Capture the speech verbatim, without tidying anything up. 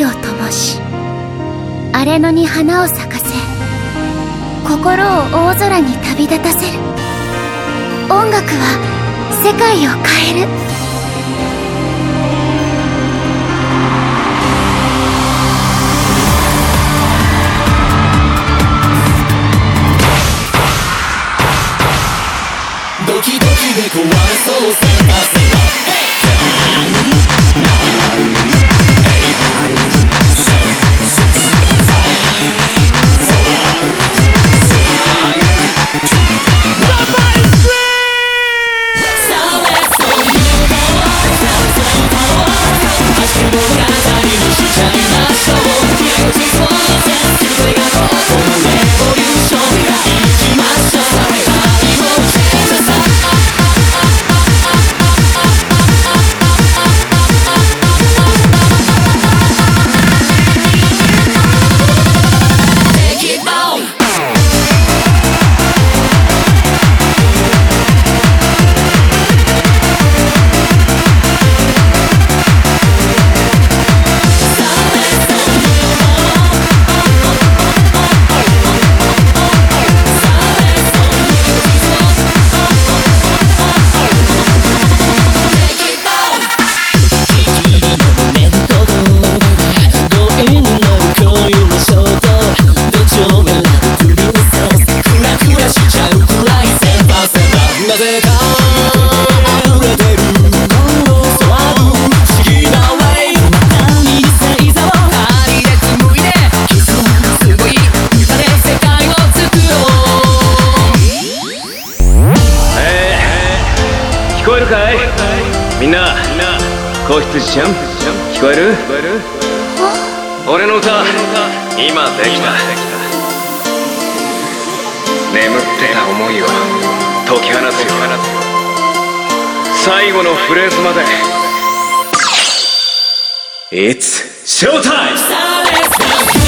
を灯し、荒れ野に花を咲かせ、心を大空に旅立たせる。音楽は世界を変える。 ドキドキで壊れそうセンターセンター聞こえるかい？みんな、子羊ちゃん、聞こえる？俺の歌、今できた。眠ってた思いを解き放つよ。最後のフレーズまで。It's showtime!